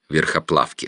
Верхоплавки.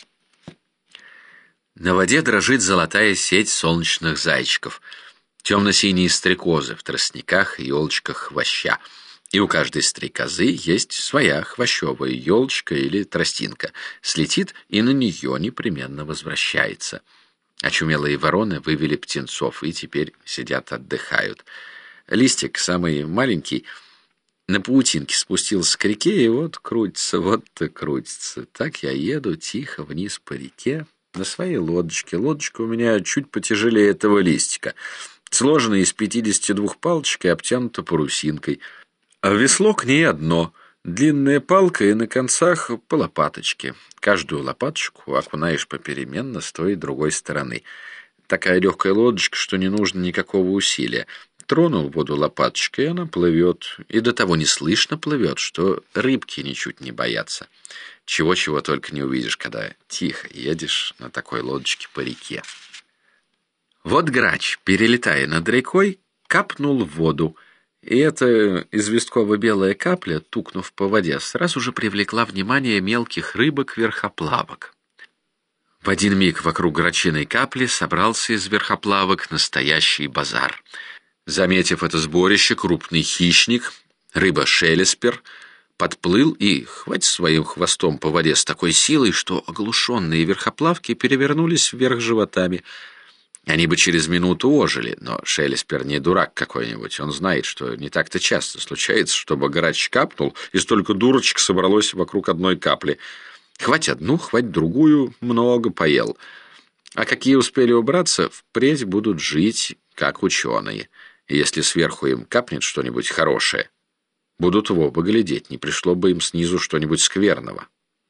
На воде дрожит золотая сеть солнечных зайчиков, темно-синие стрекозы в тростниках и елочках хвоща. И у каждой стрекозы есть своя хвощевая елочка или тростинка. Слетит и на нее непременно возвращается. Очумелые вороны вывели птенцов и теперь сидят отдыхают. Листик, самый маленький, на паутинке спустился к реке, и вот крутится, вот-то крутится. Так я еду тихо вниз по реке на своей лодочке. Лодочка у меня чуть потяжелее этого листика, сложена из 52 палочек и обтянута парусинкой. А весло к ней одно, длинная палка и на концах по лопаточке. Каждую лопаточку окунаешь попеременно с той и другой стороны. Такая легкая лодочка, что не нужно никакого усилия. Тронул воду лопаточкой, и она плывет, и до того не слышно плывет, что рыбки ничуть не боятся. Чего-чего только не увидишь, когда тихо едешь на такой лодочке по реке. Вот грач, перелетая над рекой, капнул в воду, и эта известково-белая капля, тукнув по воде, сразу же привлекла внимание мелких рыбок-верхоплавок. В один миг вокруг грачиной капли собрался из верхоплавок настоящий базар. Заметив это сборище, крупный хищник, рыба-шелеспер, подплыл и хватит своим хвостом по воде с такой силой, что оглушенные верхоплавки перевернулись вверх животами. Они бы через минуту ожили, но шелеспер не дурак какой-нибудь. Он знает, что не так-то часто случается, чтобы грач капнул, и столько дурочек собралось вокруг одной капли. Хвать одну, хвать другую, много поел. А какие успели убраться, впредь будут жить, как ученые. И если сверху им капнет что-нибудь хорошее, будут в оба глядеть, не пришло бы им снизу что-нибудь скверного.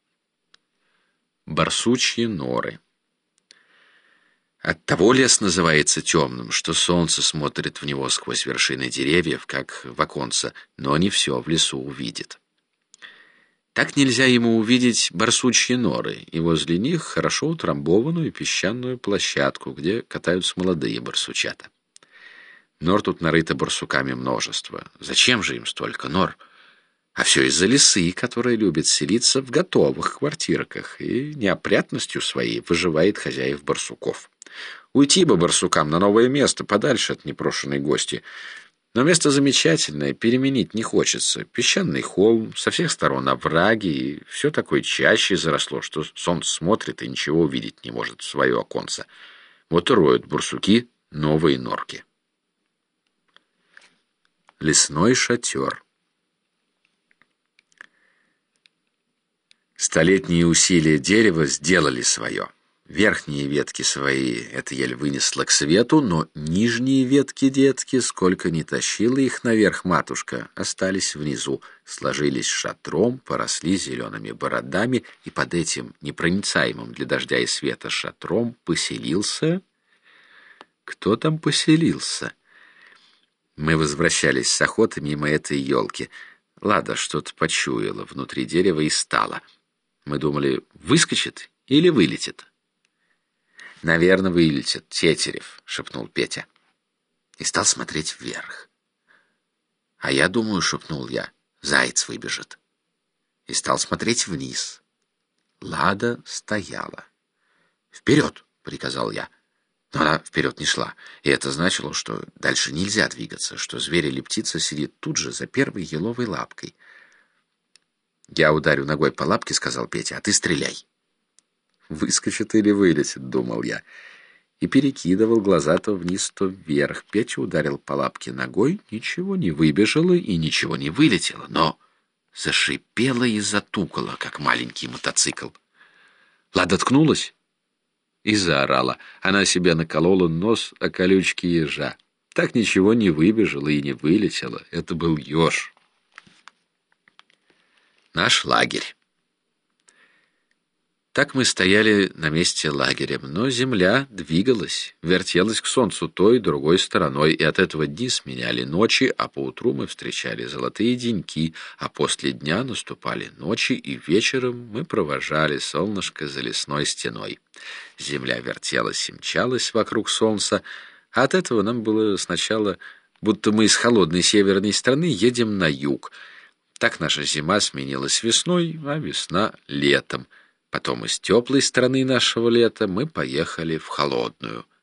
Барсучьи норы. Оттого лес называется темным, что солнце смотрит в него сквозь вершины деревьев, как в оконце, но не все в лесу увидит. Так нельзя ему увидеть барсучьи норы, и возле них хорошо утрамбованную песчаную площадку, где катаются молодые барсучата. Нор тут нарыто барсуками множество. Зачем же им столько нор? А все из-за лисы, которая любит селиться в готовых квартирках и неопрятностью своей выживает хозяев барсуков. Уйти бы барсукам на новое место, подальше от непрошенной гости. Но место замечательное, переменить не хочется. Песчаный холм, со всех сторон овраги, и все такое чаще заросло, что солнце смотрит и ничего увидеть не может в свое оконце. Вот и роют барсуки новые норки. Лесной шатер. Столетние усилия дерева сделали свое. Верхние ветки свои эта ель вынесла к свету, но нижние ветки, детки, сколько ни тащила их наверх матушка, остались внизу, сложились шатром, поросли зелеными бородами, и под этим непроницаемым для дождя и света шатром поселился... Кто там поселился? Мы возвращались с охоты мимо этой елки. Лада что-то почуяла внутри дерева и стала. Мы думали, выскочит или вылетит. «Наверное, вылетит, Тетерев», — шепнул Петя. И стал смотреть вверх. «А я думаю», — шепнул я, — «заяц выбежит». И стал смотреть вниз. Лада стояла. «Вперед!» — приказал я. Но она вперед не шла, и это значило, что дальше нельзя двигаться, что зверь или птица сидит тут же за первой еловой лапкой. «Я ударю ногой по лапке», — сказал Петя, — «а ты стреляй». «Выскочит или вылетит», — думал я, и перекидывал глаза то вниз, то вверх. Петя ударил по лапке ногой, ничего не выбежало и ничего не вылетело, но зашипело и затукало, как маленький мотоцикл. Лада ткнулась и заорала. Она себе наколола нос о колючки ежа. Так ничего не выбежало и не вылетело. Это был еж. Наш лагерь. Так мы стояли на месте лагеря, но земля двигалась, вертелась к солнцу той и другой стороной, и от этого дни сменяли ночи, а поутру мы встречали золотые деньки, а после дня наступали ночи, и вечером мы провожали солнышко за лесной стеной. Земля вертелась и мчалась вокруг солнца, а от этого нам было сначала, будто мы из холодной северной страны едем на юг. Так наша зима сменилась весной, а весна — летом. Потом из теплой страны нашего лета мы поехали в холодную,